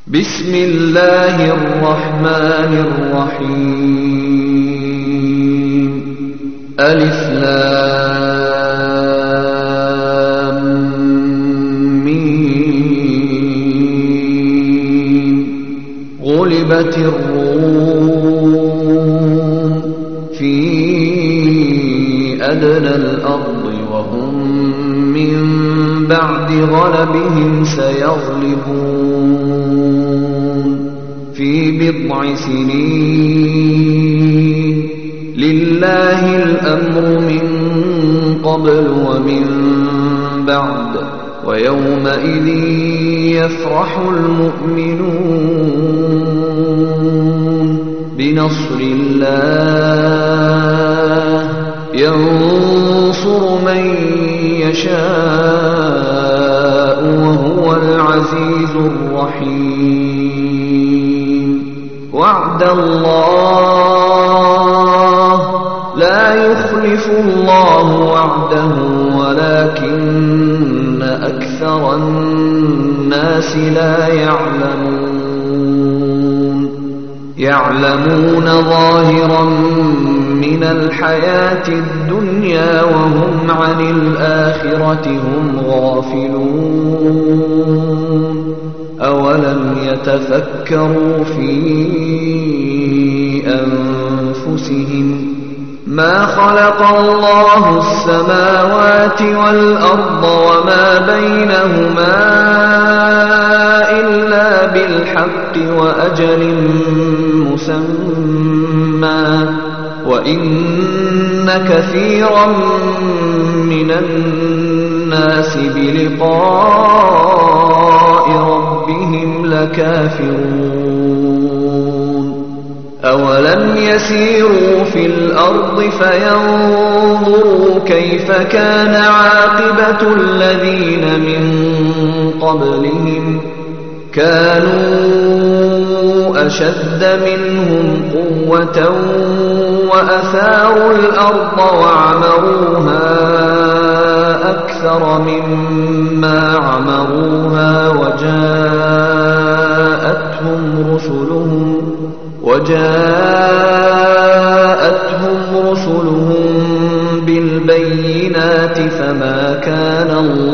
بسم الله الرحمن الرحيم ألف لام ميم غلبت الروم في أدنى الأرض وهم من بعد غلبهم سيغلبون في بضع سنين لله الأمر من قبل ومن بعد ويومئذ يفرح المؤمنون بنصر الله ينصر من يشاء وهو العزيز الرحيم وعد الله لا يخلف الله وعده ولكن أكثر الناس لا يعلمون ظاهرا من الحياة الدنيا وهم عن الآخرة هم غافلون أولم يتفكروا في أنفسهم ما خلق الله السماوات والأرض وما بينهما إلا بالحق وأجل مسمى وإن كثيرا من الناس بلقاء ربهم لكافرون أولم يسيروا في الأرض فينظروا كيف كان عاقبة الذين من قبلهم كانوا أشد منهم قوة وأثاروا الأرض وعمروها أكثر مما عمروها وجاءتهم رسلهم بالبينات فما كان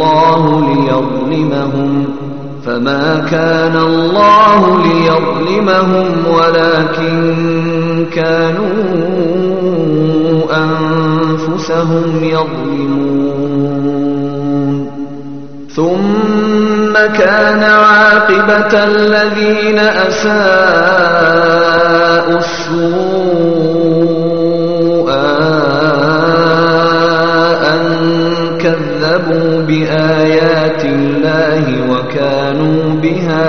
الله ليظلمهم ولكن كانوا أنفسهم يظلمون ثم كان عاقبة الذين أساءوا السوء أن كذبوا بآيات الله وكانوا بها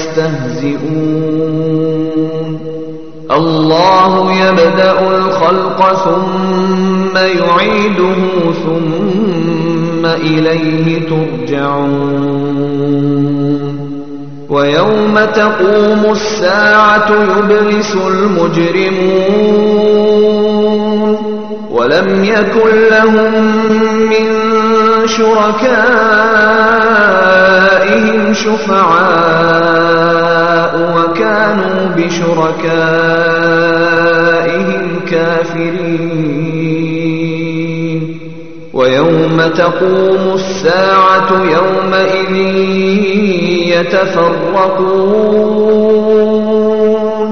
يستهزئون الله يبدأ الخلق ثم يعيده ثم إليه ترجعون ويوم تقوم الساعة يبلس المجرمون ولم يكن لهم من شركائهم شفعاء وكانوا بشركائهم كافرين ويوم تقوم الساعة يومئذ يتفرقون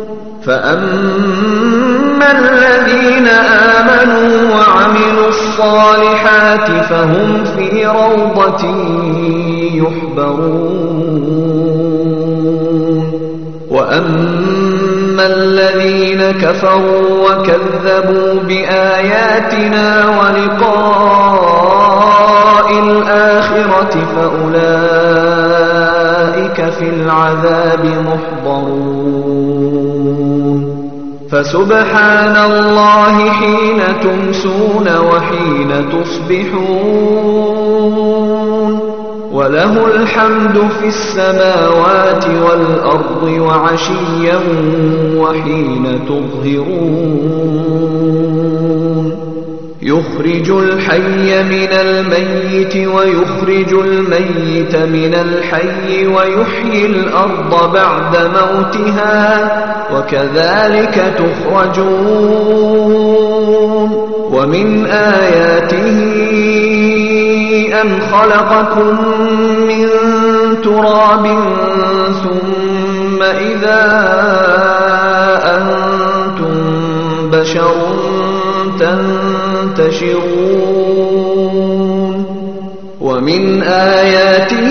فأما الذين آمنوا وعملوا الصالحات فهم في روضة يحبرون وأما الذين كفروا وكذبوا بآياتنا ولقاء الآخرة فأولئك في العذاب محضرون فسبحان الله حين تمسون وحين تصبحون وله الحمد في السماوات والأرض وعشيا وحين تظهرون يخرج الحي من الميت ويخرج الميت من الحي ويحيي الأرض بعد موتها وكذلك تخرجون ومن آياته أن خلقكم من تراب ثم إذا أنتم بشر تنتشرون ومن آياته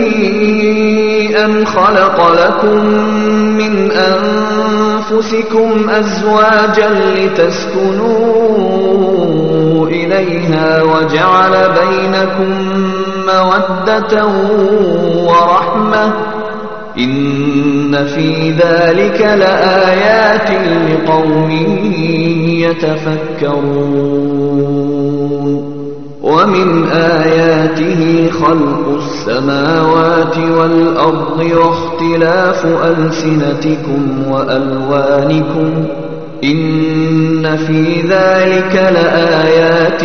أن خلق لكم من أنفسكم أزواجا لتسكنوا إليها وجعل بينكم مودة ورحمة إن في ذلك لآيات لقوم يتفكرون ومن آياته خلق السماوات والأرض واختلاف ألسنتكم وألوانكم إن في ذلك لآيات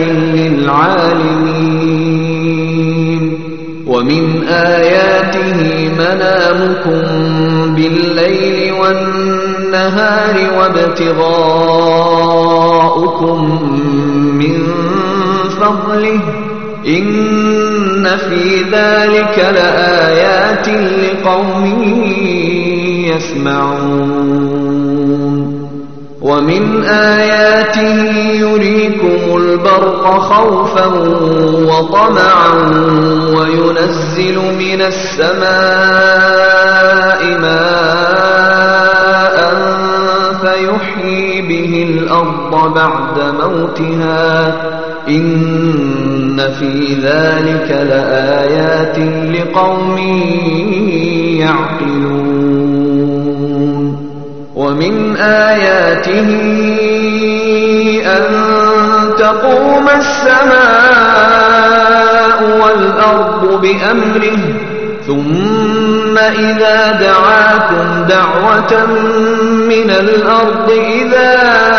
للعالمين ومن آياته منامكم بالليل والنهار وابتغاؤكم من فضله إن في ذلك لآيات لقوم يسمعون ومن آياته يريكم البرق خوفا وطمعا وينزل من السماء ماء فيحيي به الأرض بعد موتها إن في ذلك لآيات لقوم يعقلون ومن آياته أن تقوم السماء والأرض بأمره ثم إذا دعاكم دعوة من الأرض إذا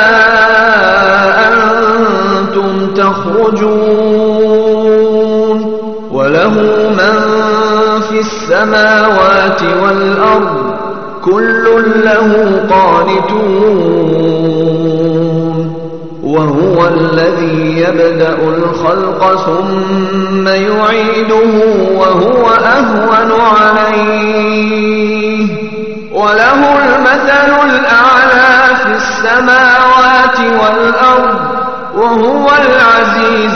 أنتم تخرجون وله من في السماوات والأرض كل له قانتون وهو الذي يبدأ الخلق ثم يعيده وهو أهون عليه وله المثل الأعلى في السماوات والأرض وهو العزيز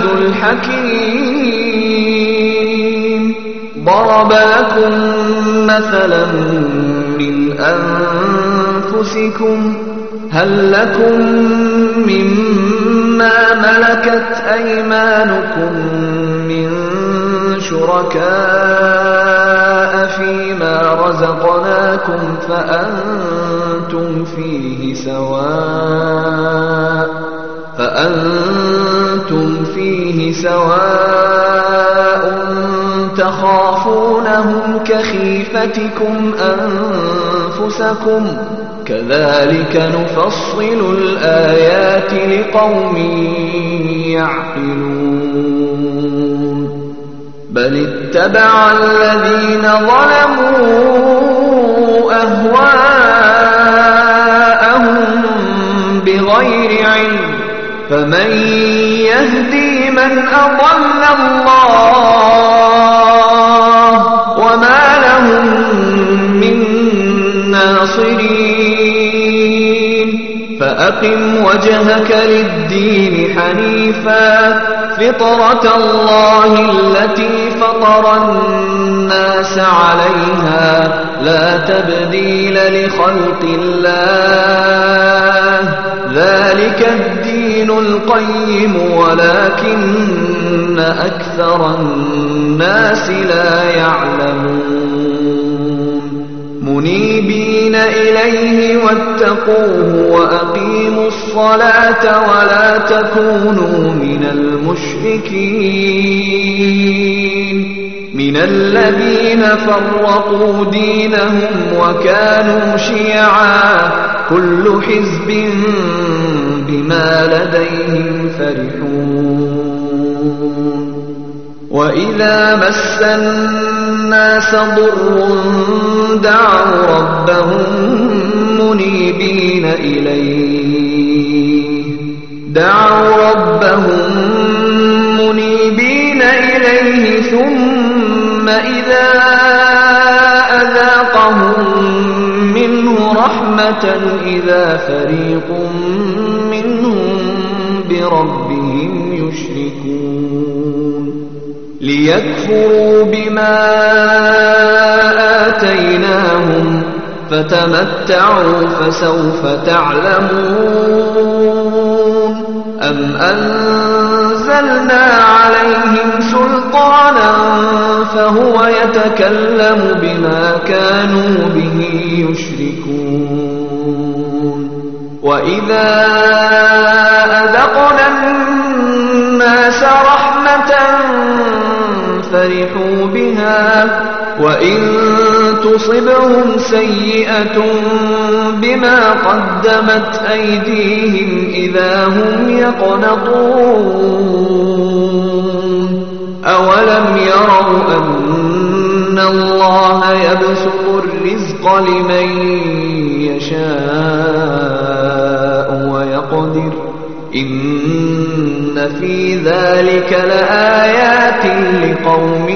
الحكيم ضرب لكم مثلا من أنفسكم هل لكم مما ملكت أيمانكم من شركاء فيما رزقناكم فأنتم فيه سواء تخافونهم كخيفتكم أنفسكم كذلك نفصل الآيات لقوم يعقلون بل اتبع الذين ظلموا أهواءهم بغير علم فمن يهدي من أضل الله وما لهم من ناصرين فأقم وجهك للدين حنيفا فطرة الله التي فطر الناس عليها لا تبديل لخلق الله ذلك الدين القيم ولكن أكثر الناس لا يعلمون منيبين إليه واتقوه وأقيموا الصلاة ولا تكونوا من المشركين من الذين فرقوا دينهم وكانوا شيعا كل حزب بما لديهم فرحون وإذا مس الناس ضر دعوا ربهم منيبين إليه ثم إذا أذاقهم منه رحمة إذا فريق منهم بربهم يشركون ليكفروا بما آتيناهم فتمتعوا فسوف تعلمون أم أنزلنا عليهم سلطانا فهو يتكلم بما كانوا به يشركون وإذا أذقنا الناس رحمة فرحوا بها وإن تصبهم سيئة بما قدمت أيديهم إذا هم يقنطون أولم يروا أن الله يبسط الرزق لمن يشاء ويقدر إن في ذلك لآيات لقوم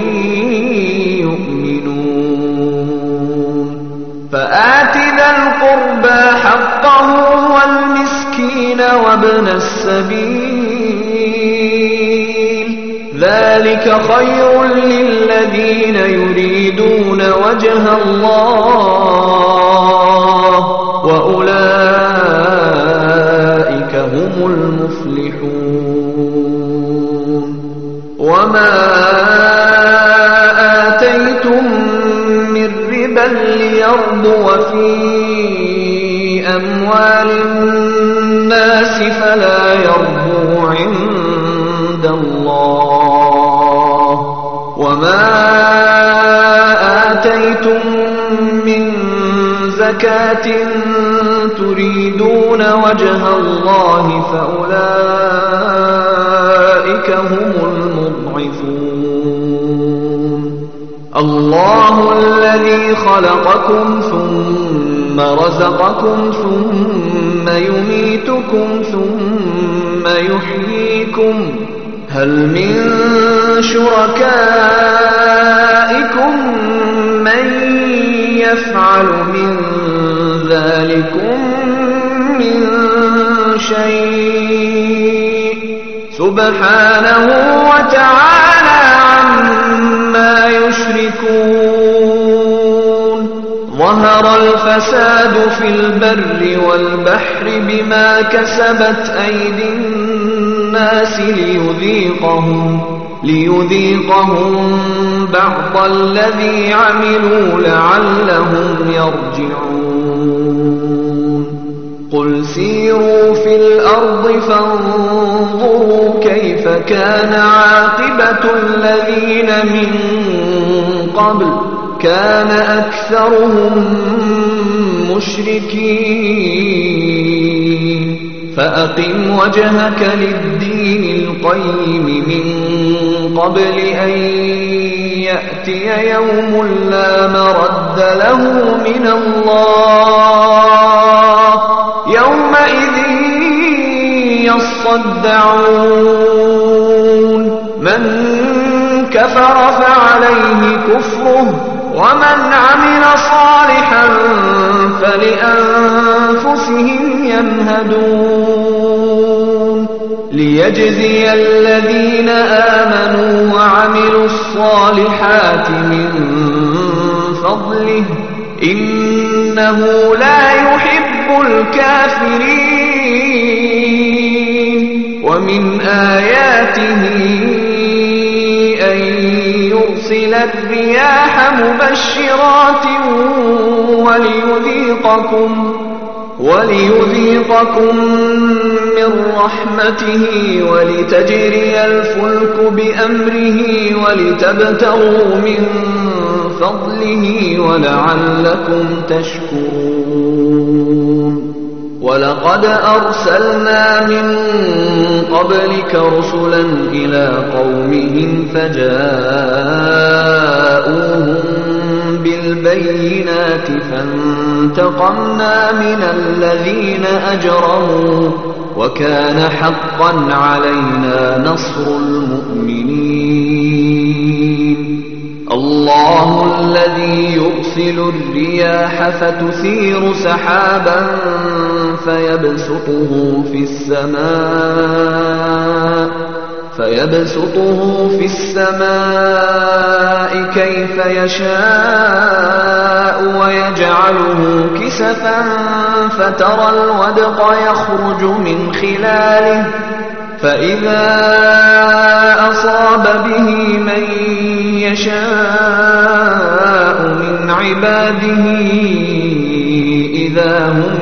يؤمنون فآت ذا القربى حقه والمسكين وابن السبيل ذلك خير للذين يريدون وجه الله وأولئك هم المفلحون وما آتيتم من ربا ليربو في أموال الناس فلا يربو عند الله وما آتيتم من زكاة تريدون وجه الله فأولئك هم المضعفون الله الذي خلقكم ثم رزقكم ثم يميتكم ثم يحييكم هل من شركائكم من يفعل من ذلكم من شيء سبحانه وتعالى عما يشركون ظهر الفساد في البر والبحر بما كسبت أيدي الناس ليذيقهم بعض الذي عملوا لعلهم يرجعون قل سيروا في الأرض فانظروا كيف كان عاقبة الذين من قبل كان أكثرهم مشركين فأقم وجهك للدين القيم من قبل أن يأتي يوم لا مرد له من الله يومئذ يصدعون من كفر فعليه كفره ومن عمل صالحا فلأنفسهم يمهدون ليجزي الذين آمنوا وعملوا الصالحات من فضله إنه لا يحب الكافرين ومن آياته أن يرسل الرياح مبشرات وليذيقكم من رحمته ولتجري الفلك بأمره ولتبتغوا من فضله ولعلكم تشكرون ولقد أرسلنا من قبلك رسلا إلى قومهم فجاءوهم بالبينات فانتقمنا من الذين أجرموا وكان حقا علينا نصر المؤمنين الله الذي يرسل الرياح فتثير سحابا فيبسطه في السماء كيف يشاء ويجعله كسفا فترى الودق يخرج من خلاله فإذا أصاب به من يشاء من عباده إذا هم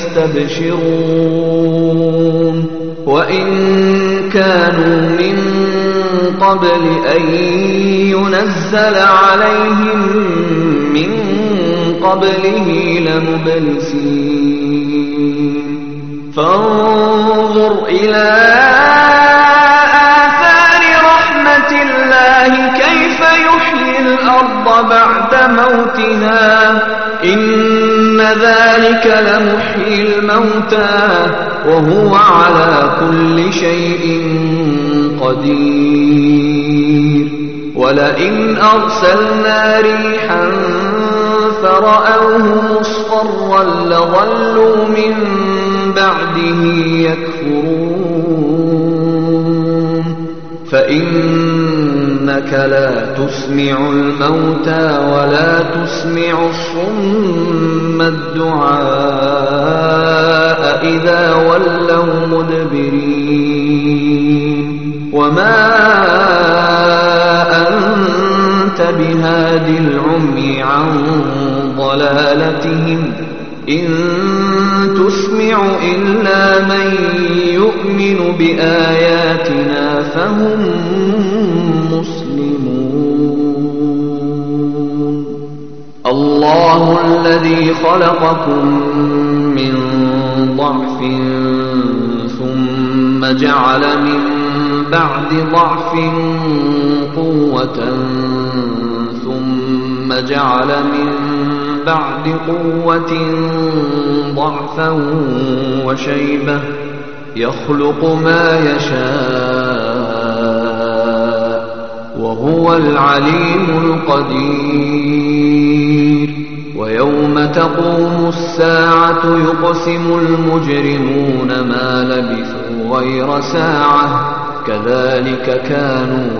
يستبشرون وإن كانوا من قبل أن ينزل عليهم من قبله لمبلسين فانظر إلى آثار رحمة الله كيف يحيي الأرض بعد موتها إن ذلك لمحيي الموتى وهو على كل شيء قدير ولئن أرسلنا ريحا فرأوه مصفرا لظلوا من بعده يكفرون فإنك لا تسمع الموتى ولا تسمع الصم الدعاء إذا ولوا مدبرين وما أنت بهاد العمي عن ضلالتهم إن تسمع إلا من يؤمن بآياتنا فهم مسلمون الله الذي خلقكم من ضعف ثم جعل من بعد ضعف قوة ثم جعل من بعد قوة ضعفا وشيبة يخلق ما يشاء وهو العليم القدير ويوم تقوم الساعة يقسم المجرمون ما لبثوا غير ساعة كذلك كانوا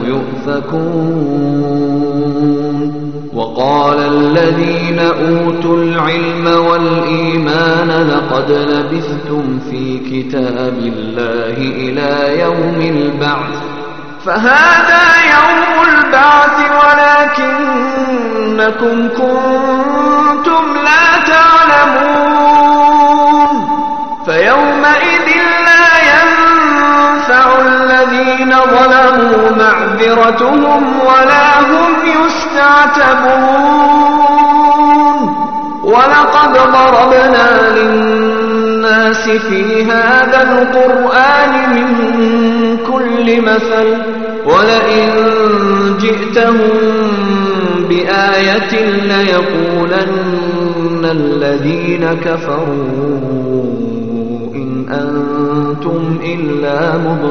يؤفكون وقال الذين أوتوا العلم والإيمان لقد لبثتم في كتاب الله إلى يوم البعث فهذا يوم البعث ولكنكم كنتم لا تعلمون فيومئذ لا ينفع الذين ظلموا معذرتهم ولا هم يستعتبون ولقد ضربنا للناس في هذا القرآن من كل مثل ولئن جئتهم بآية ليقولن الذين كفروا إن أنتم إلا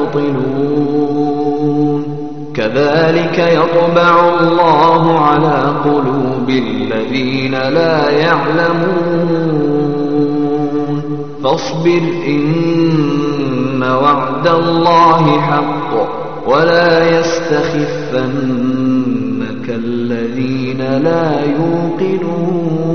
مبطلون كذلك يطبع الله على قلوب الذين لا يعلمون فاصبر إن وعد الله حق ولا يستخفنك الذين لا يوقنون